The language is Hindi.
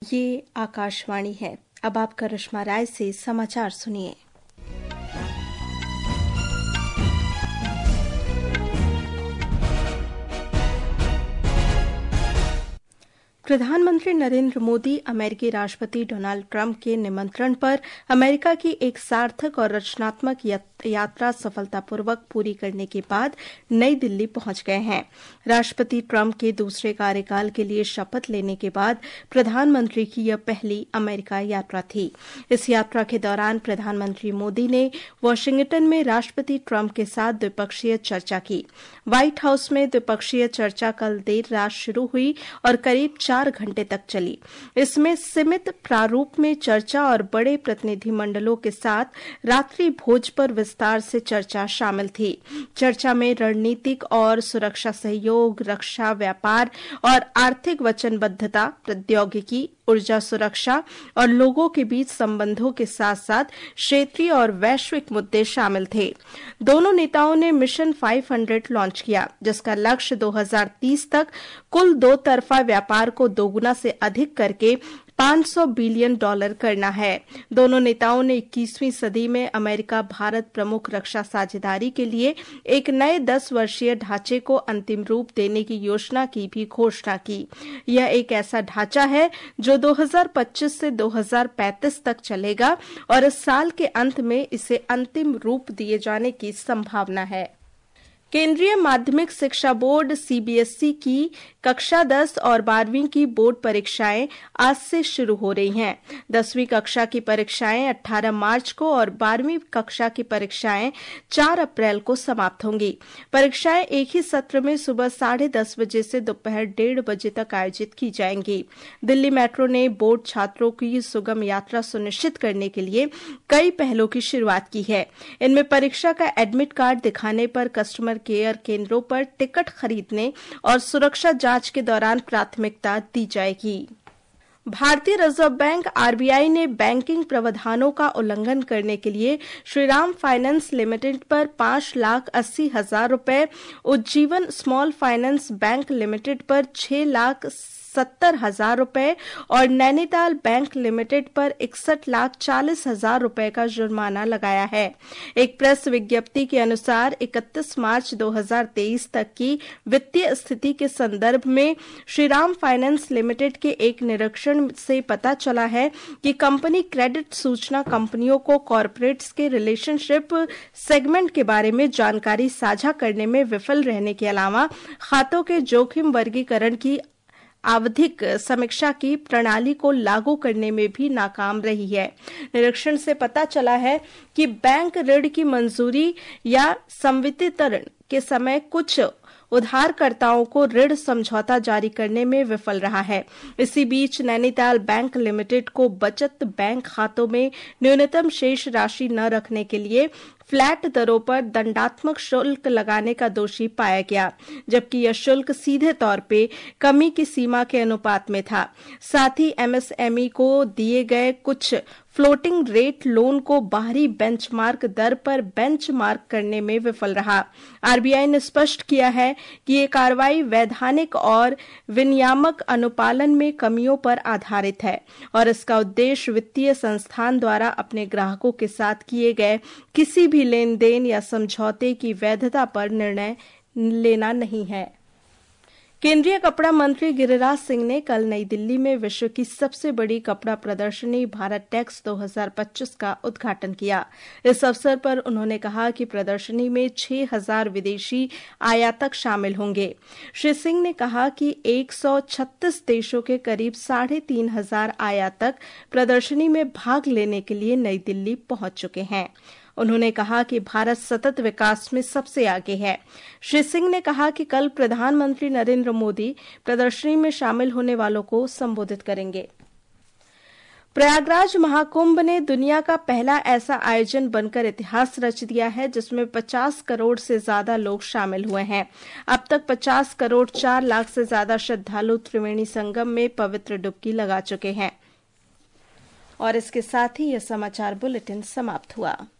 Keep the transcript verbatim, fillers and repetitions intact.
ये आकाशवाणी है। अब आप करिश्मा राय से समाचार सुनिए। प्रधानमंत्री नरेंद्र मोदी अमेरिकी राष्ट्रपति डोनाल्ड ट्रंप के निमंत्रण पर अमेरिका की एक सार्थक और रचनात्मक यात्रा सफलतापूर्वक पूरी करने के बाद नई दिल्ली पहुंच गए हैं। राष्ट्रपति ट्रंप के दूसरे कार्यकाल के लिए शपथ लेने के बाद प्रधानमंत्री की यह पहली अमेरिका यात्रा थी। इस यात्रा के दौरान प्रधानमंत्री मोदी ने वाशिंगटन में राष्ट्रपति ट्रंप के साथ द्विपक्षीय चर्चा की। व्हाइट हाउस में द्विपक्षीय चर्चा कल देर रात शुरू हुई और करीब चार घंटे तक चली। इसमें सीमित प्रारूप में चर्चा और बड़े प्रतिनिधिमंडलों के साथ रात्रि भोज पर विस्तार से चर्चा शामिल थी। चर्चा में रणनीतिक और सुरक्षा सहयोग, रक्षा, व्यापार और आर्थिक वचनबद्धता, प्रौद्योगिकी, ऊर्जा सुरक्षा और लोगों के बीच संबंधों के साथ साथ क्षेत्रीय और वैश्विक मुद्दे शामिल थे। दोनों नेताओं ने मिशन पाँच सौ लॉन्च किया, जिसका लक्ष्य दो हज़ार तीस तक कुल दो तरफा व्यापार को दोगुना से अधिक करके पाँच सौ बिलियन डॉलर करना है। दोनों नेताओं ने इक्कीसवीं सदी में अमेरिका भारत प्रमुख रक्षा साझेदारी के लिए एक नए दस वर्षीय ढांचे को अंतिम रूप देने की योजना की भी घोषणा की। यह एक ऐसा ढांचा है जो दो हज़ार पच्चीस से दो हज़ार पैंतीस तक चलेगा और इस साल के अंत में इसे अंतिम रूप दिए जाने की संभावना है। केंद्रीय माध्यमिक शिक्षा बोर्ड सीबीएसई की कक्षा दस और बारहवीं की बोर्ड परीक्षाएं आज से शुरू हो रही हैं। दसवीं कक्षा की परीक्षाएं अठारह मार्च को और बारहवीं कक्षा की परीक्षाएं चार अप्रैल को समाप्त होंगी। परीक्षाएं एक ही सत्र में सुबह साढ़े दस बजे से दोपहर डेढ़ बजे तक आयोजित की जाएंगी। दिल्ली मेट्रो ने बोर्ड छात्रों की सुगम यात्रा सुनिश्चित करने के लिए कई पहलों की शुरुआत की है। इनमें परीक्षा का एडमिट कार्ड दिखाने पर कस्टमर केयर केंद्रों पर टिकट खरीदने और सुरक्षा जांच के दौरान प्राथमिकता दी जाएगी। भारतीय रिजर्व बैंक आरबीआई ने बैंकिंग प्रावधानों का उल्लंघन करने के लिए श्रीराम फाइनेंस लिमिटेड पर पांच लाख अस्सी हजार रुपए, Ujjivan small finance bank limited पर छह लाख सत्तर हजार रुपए और नैनीताल बैंक लिमिटेड पर इकसठ लाख चालीस हजार रुपए का जुर्माना लगाया है। एक प्रेस विज्ञप्ति के अनुसार इकतीस मार्च दो हज़ार तेईस तक की वित्तीय स्थिति के संदर्भ में श्रीराम फाइनेंस लिमिटेड के एक निरीक्षण से पता चला है कि कंपनी क्रेडिट सूचना कंपनियों को कॉर्पोरेट्स के रिलेशनशिप सेगमेंट के बारे में जानकारी साझा करने में विफल रहने के अलावा खातों के जोखिम वर्गीकरण की आवधिक समीक्षा की प्रणाली को लागू करने में भी नाकाम रही है। निरीक्षण से पता चला है कि बैंक ऋण की मंजूरी या संवितरण के समय कुछ उधारकर्ताओं को ऋण समझौता जारी करने में विफल रहा है। इसी बीच नैनीताल बैंक लिमिटेड को बचत बैंक खातों में न्यूनतम शेष राशि न रखने के लिए फ्लैट दरों पर दंडात्मक शुल्क लगाने का दोषी पाया गया, जबकि यह शुल्क सीधे तौर पे कमी की सीमा के अनुपात में था। साथ ही एमएसएमई को दिए गए कुछ फ्लोटिंग रेट लोन को बाहरी बेंचमार्क दर पर बेंचमार्क करने में विफल रहा। आरबीआई ने स्पष्ट किया है कि ये कार्रवाई वैधानिक और विनियामक अनुपालन में कमियों पर आधारित है और इसका उद्देश्य वित्तीय संस्थान द्वारा अपने ग्राहकों के साथ किए गए किसी भी लेन देन या समझौते की वैधता पर निर्णय लेना नहीं है। केंद्रीय कपड़ा मंत्री गिरिराज सिंह ने कल नई दिल्ली में विश्व की सबसे बड़ी कपड़ा प्रदर्शनी भारत टेक्स दो हज़ार पच्चीस का उद्घाटन किया। इस अवसर पर उन्होंने कहा कि प्रदर्शनी में छह हज़ार विदेशी आयातक शामिल होंगे। श्री सिंह ने कहा कि एक सौ छत्तीस देशों के करीब साढ़े तीन हजार आयातक प्रदर्शनी में भाग लेने के लिए नई दिल्ली पहुंच चुके हैं। उन्होंने कहा कि भारत सतत विकास में सबसे आगे है। श्री सिंह ने कहा कि कल प्रधानमंत्री नरेंद्र मोदी प्रदर्शनी में शामिल होने वालों को संबोधित करेंगे। प्रयागराज महाकुंभ ने दुनिया का पहला ऐसा आयोजन बनकर इतिहास रच दिया है जिसमें पचास करोड़ से ज्यादा लोग शामिल हुए हैं। अब तक पचास करोड़ चार लाख से ज्यादा श्रद्धालु त्रिवेणी संगम में पवित्र डुबकी लगा चुके हैं। और इसके साथ ही यह समाचार बुलेटिन समाप्त हुआ।